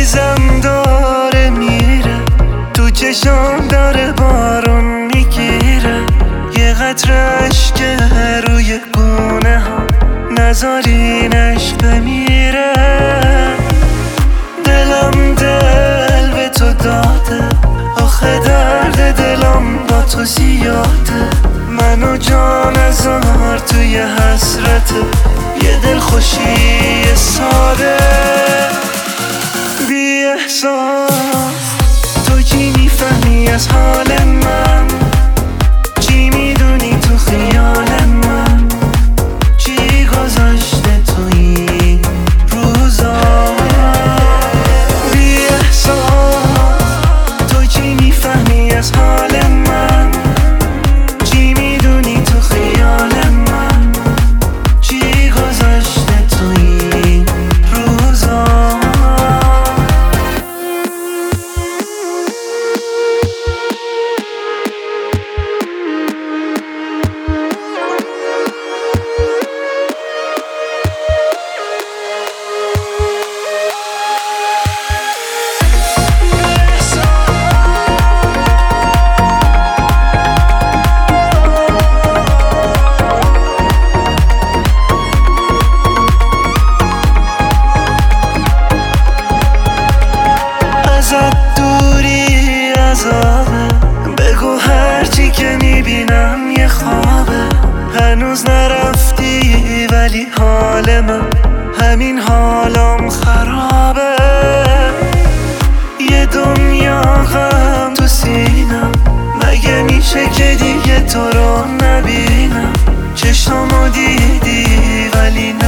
عزیزم داره میره، تو چشام داره بارون میگیره، یه قطره اشک روی گونه ها نذارینش بمیره. دلم دل به تو داده، آخه درد دلم با تو زیاده، منو جان هزار توی حسرت یه دل خوشی ساده. بی احساس تو چی میفهمی از حال من؟ چی میدونی تو خیال من؟ چی گذاشته تو این روزا؟ بی احساس تو چی میفهمی از حال من؟ چی میدونی تو خیال من؟ چی گذاشته تو این روزا؟ ازت دوری عذابه، بگو هرچی که میبینم یه خوابه. هنوز نرفتی ولی حال من همین حالم خرابه. یه دنیا غم تو سینم، مگه میشه که دیگه تو رو نبینم؟ چشمو دیدی ولی نه